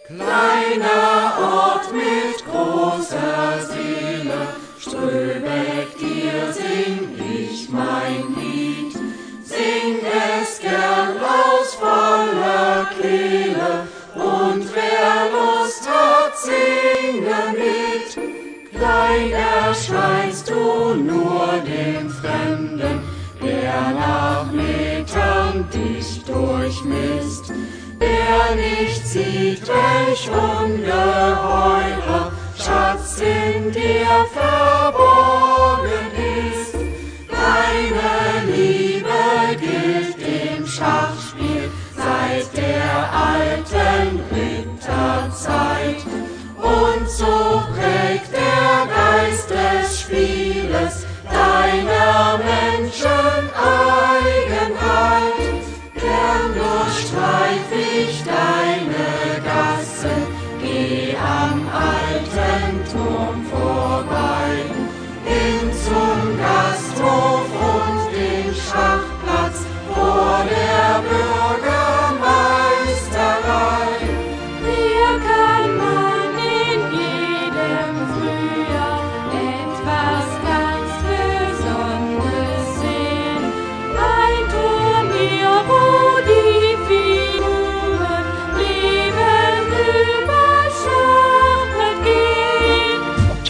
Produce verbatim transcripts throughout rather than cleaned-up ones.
Kleiner Ort mit großer Seele, Ströbeck, dir sing ich mein Lied. Sing es gern aus voller Kehle, und wer Lust hat, singe mit. Klein erscheinst du nur dem Fremden, der nach Metern dich durchmisst, der nicht sieht, welch ungeheurer Schatz in dir verborgen ist. Deine Liebe gilt dem Schachspiel seit der alten Ritterzeit, und so prägt der Geist des Spieles deiner Menschen Eigenheit. Gern durchstreif ich deine Gassen, geh am alten Turm vorbei, hin zum Gasthof und den Schachplatz vor der Bürgermeisterei. Hier kann man in jedem Frühjahr etwas ganz Besonderes sehen. Ein Turnier, wo die Figuren lebend über Schachbrett gehen.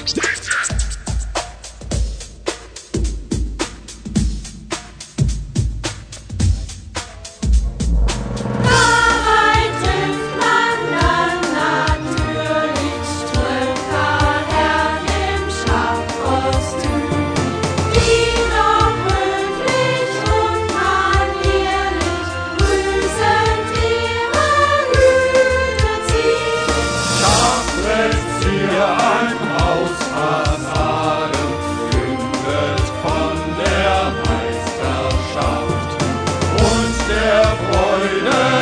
Dabei trifft man dann natürlich Ströcker Herrn im Schachkostüm, die noch höflich und manierlich grüßend ihre Hüte ziehen. Schachbretts hier ein Haus Fassaden, kündet von der Meisterschaft und der Freude